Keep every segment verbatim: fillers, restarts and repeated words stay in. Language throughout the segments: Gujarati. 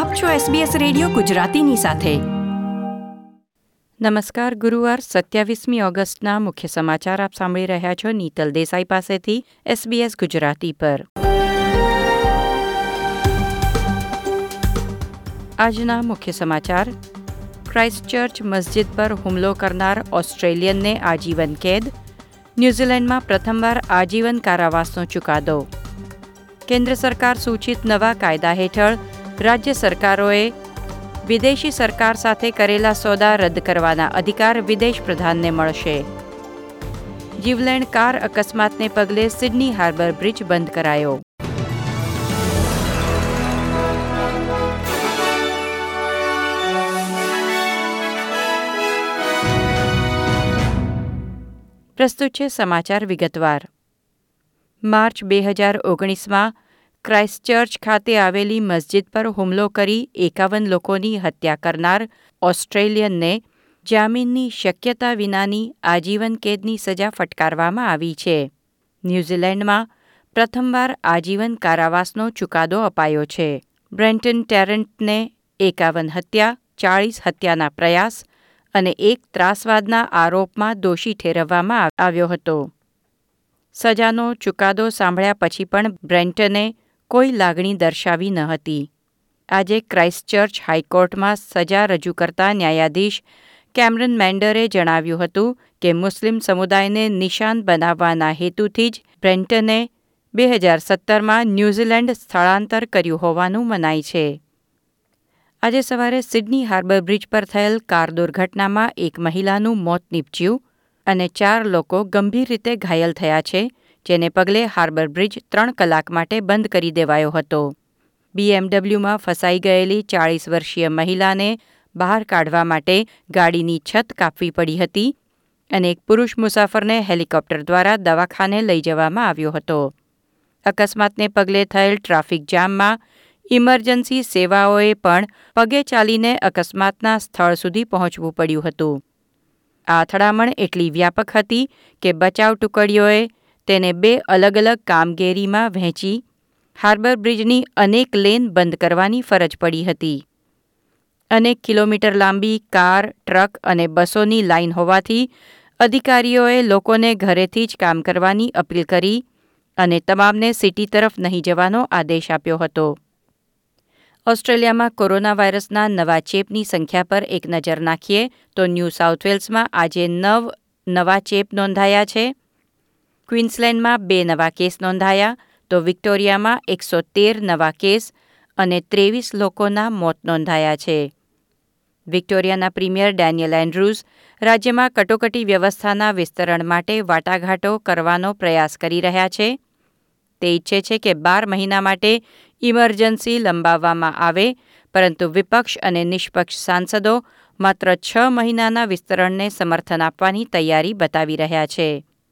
આપ છો એસબીએસ રેડિયો ગુજરાતીની સાથે. નમસ્કાર. ગુરુવાર સત્યાવીસમી ઓગસ્ટના મુખ્ય સમાચાર આપ સાંભળી રહ્યા છો નીતલ દેસાઈ પાસેથી એસબીએસ ગુજરાતી પર. આજના મુખ્ય સમાચાર. ક્રાઇસ્ટચર્ચ મસ્જિદ પર હુમલો કરનાર ઓસ્ટ્રેલિયનને આજીવન કેદ. ન્યૂઝીલેન્ડમાં પ્રથમવાર આજીવન કારાવાસનો ચુકાદો. કેન્દ્ર સરકાર સૂચિત નવા કાયદા હેઠળ રાજ્ય સરકારોએ વિદેશી સરકાર સાથે કરેલા સોદા રદ કરવાના અધિકાર વિદેશ પ્રધાનને મળશે. જીવલેણ કાર અકસ્માતને પગલે સિડની હાર્બર બ્રિજ બંધ કરાયો. પ્રસ્તુત છે સમાચાર વિગતવાર. માર્ચ બે હજાર ઓગણીસમાં ક્રાઇસ્ટચર્ચ ખાતે આવેલી મસ્જિદ પર હુમલો કરી એકાવન લોકોની હત્યા કરનાર ઓસ્ટ્રેલિયનને જામીનની શક્યતા વિનાની આજીવન કેદની સજા ફટકારવામાં આવી છે. ન્યૂઝીલેન્ડમાં પ્રથમવાર આજીવન કારાવાસનો ચુકાદો અપાયો છે. બ્રેન્ટન ટેરન્ટને એકાવન હત્યા, ચાળીસ હત્યાના પ્રયાસ અને એક ત્રાસવાદના આરોપમાં દોષી ઠેરવવામાં આવ્યો હતો. સજાનો ચુકાદો સાંભળ્યા પછી પણ બ્રેન્ટને કોઈ લાગણી દર્શાવી ન હતી. આજે ક્રાઇસ્ટચર્ચ હાઈકોર્ટમાં સજા રજૂ કરતા ન્યાયાધીશ કેમરન મેન્ડરે જણાવ્યું હતું કે મુસ્લિમ સમુદાયને નિશાન બનાવવાના હેતુથી જ બ્રેન્ટને બે હજાર સત્તરમાં ન્યૂઝીલેન્ડ સ્થળાંતર કર્યું હોવાનું મનાય છે. આજે સવારે સિડની હાર્બર બ્રિજ પર થયેલ કાર દુર્ઘટનામાં એક મહિલાનું મોત નીપજ્યું અને ચાર લોકો ગંભીર રીતે ઘાયલ થયા છે, જેને પગલે હાર્બર બ્રિજ ત્રણ કલાક માટે બંધ કરી દેવાયો હતો. બીએમડબલ્યુમાં ફસાઈ ગયેલી ચાળીસ વર્ષીય મહિલાને બહાર કાઢવા માટે ગાડીની છત કાપવી પડી હતી અને એક પુરુષ મુસાફરને હેલિકોપ્ટર દ્વારા દવાખાને લઈ જવામાં આવ્યો હતો. અકસ્માતને પગલે થયેલ ટ્રાફિક જામમાં ઇમરજન્સી સેવાઓએ પણ પગે ચાલીને અકસ્માતના સ્થળ સુધી પહોંચવું પડ્યું હતું. આ અથડામણ એટલી વ્યાપક હતી કે બચાવ ટુકડીઓએ તેને બે અલગ અલગ કામગીરીમાં વહેંચી હાર્બર બ્રિજની અનેક લેન બંધ કરવાની ફરજ પડી હતી. અનેક કિલોમીટર લાંબી કાર, ટ્રક અને બસોની લાઇન હોવાથી અધિકારીઓએ લોકોને ઘરેથી જ કામ કરવાની અપીલ કરી અને તમામને સિટી તરફ નહીં જવાનો આદેશ આપ્યો હતો. ઓસ્ટ્રેલિયામાં કોરોના વાયરસના નવા ચેપની સંખ્યા પર એક નજર નાખીએ તો ન્યૂ સાઉથ વેલ્સમાં આજે નવ નવા ચેપ નોંધાયા છે. ક્વીન્સલેન્ડમાં બે નવા કેસ નોંધાયા તો વિક્ટોરિયામાં એકસો તેર નવા કેસ અને ત્રેવીસ લોકોના મોત નોંધાયા છે. વિક્ટોરિયાના પ્રીમિયર ડેનિયલ એન્ડ્રુઝ રાજ્યમાં કટોકટી વ્યવસ્થાના વિસ્તરણ માટે વાટાઘાટો કરવાનો પ્રયાસ કરી રહ્યા છે. તે ઈચ્છે છે કે બાર મહિના માટે ઇમરજન્સી લંબાવવામાં આવે, પરંતુ વિપક્ષ અને નિષ્પક્ષ સાંસદો માત્ર છ મહિનાના વિસ્તરણને સમર્થન આપવાની તૈયારી બતાવી રહ્યા છે.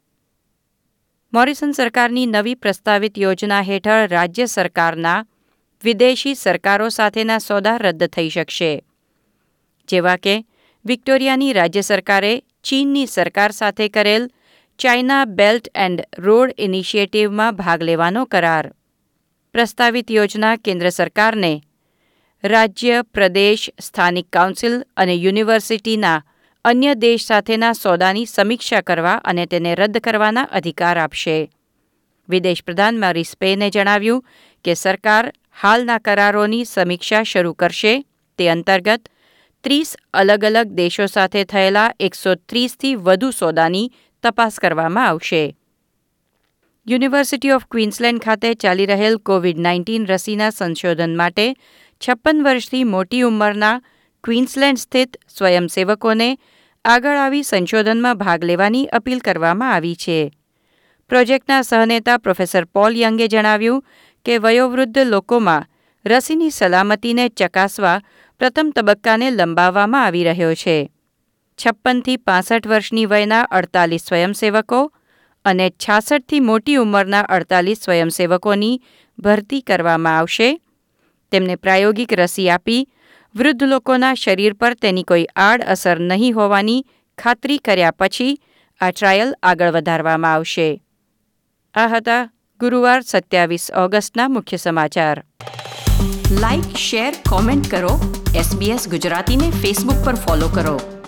મોરિસન સરકારની નવી પ્રસ્તાવિત યોજના હેઠળ રાજ્ય સરકારના વિદેશી સરકારો સાથેના સોદા રદ થઈ શકશે. જેવા કે વિક્ટોરિયાની રાજ્ય સરકારે ચીનની સરકાર સાથે કરેલ ચાઇના બેલ્ટ એન્ડ રોડ ઇનિશિયેટિવમાં ભાગ લેવાનો કરાર. પ્રસ્તાવિત યોજના કેન્દ્ર સરકારને રાજ્ય, પ્રદેશ, સ્થાનિક કાઉન્સિલ અને યુનિવર્સિટીના અન્ય દેશ સાથેના સોદાની સમીક્ષા કરવા અને તેને રદ કરવાના અધિકાર આપશે. વિદેશ પ્રધાન મોરિસ પેને જણાવ્યું કે સરકાર હાલના કરારોની સમીક્ષા શરૂ કરશે. તે અંતર્ગત ત્રીસ અલગ અલગ દેશો સાથે થયેલા એકસો ત્રીસથી વધુ સોદાની તપાસ કરવામાં આવશે. યુનિવર્સિટી ઓફ ક્વીન્સલેન્ડ ખાતે ચાલી રહેલ કોવિડ નાઇન્ટીન રસીના સંશોધન માટે છપ્પન વર્ષથી મોટી ઉંમરના ક્વીન્સલેન્ડ સ્થિત સ્વયંસેવકોને આગળ આવી સંશોધનમાં ભાગ લેવાની અપીલ કરવામાં આવી છે. પ્રોજેક્ટના સહનેતા પ્રોફેસર પોલ યંગે જણાવ્યું કે વયોવૃદ્ધ લોકોમાં રસીની સલામતીને ચકાસવા પ્રથમ તબક્કાને લંબાવવામાં આવી રહ્યો છે. છપ્પનથી પાસઠ વર્ષની વયના અડતાલીસ સ્વયંસેવકો અને છાસઠથી મોટી ઉંમરના અડતાલીસ સ્વયંસેવકોની ભરતી કરવામાં આવશે. તેમને પ્રાયોગિક રસી આપી વૃદ્ધ લોકોના શરીર પર તેની કોઈ આડઅસર નહીં હોવાની ખાતરી કર્યા પછી આ ટ્રાયલ આગળ વધારવામાં આવશે. આ હતા ગુરુવાર સત્યાવીસ ઓગસ્ટના મુખ્ય સમાચાર. લાઇક, શેર, કોમેન્ટ કરો. એસબીએસ ગુજરાતીને ફેસબુક પર ફોલો કરો.